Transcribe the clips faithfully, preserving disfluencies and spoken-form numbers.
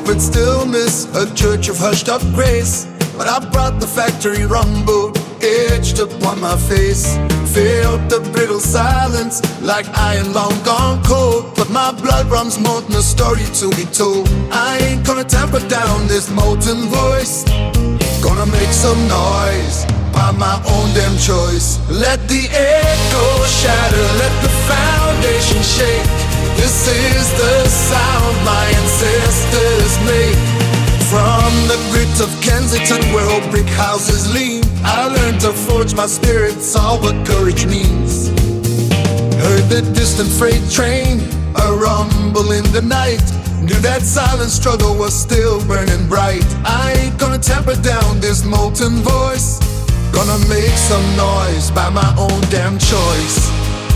with stillness, a church of hushed up grace. But I brought the factory rumble etched upon my face. Felt the brittle silence like iron long gone cold. But my blood runs molten, a story to be told. I ain't gonna tamper down this molten voice. Gonna make some noise by my own damn choice. Let the echo shatter, let the foundation shake. This is the sound my ancestors make. From the grit of Kensington, where old brick houses lean, I learned to forge my spirit, saw what courage means. Heard the distant freight train, a rumble in the night. Knew that silent struggle was still burning bright. I ain't gonna tamper down this molten voice. Gonna make some noise by my own damn choice.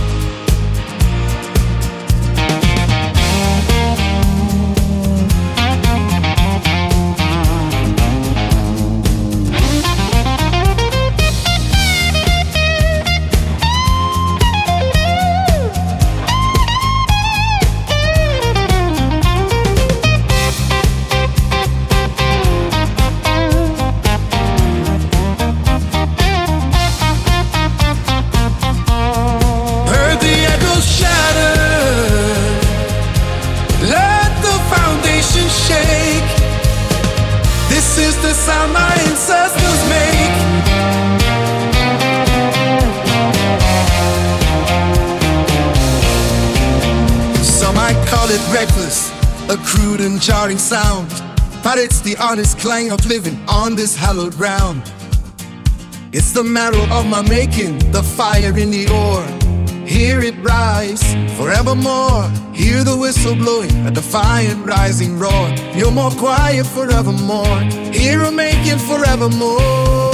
This is the sound my ancestors make. Some might call it reckless, a crude and jarring sound, but it's the honest clang of living on this hallowed ground. It's the marrow of my making, the fire in the ore. Hear it rise forevermore. Hear the whistle blowing, a defiant rising roar. You're more quiet forevermore. Hear it making forevermore.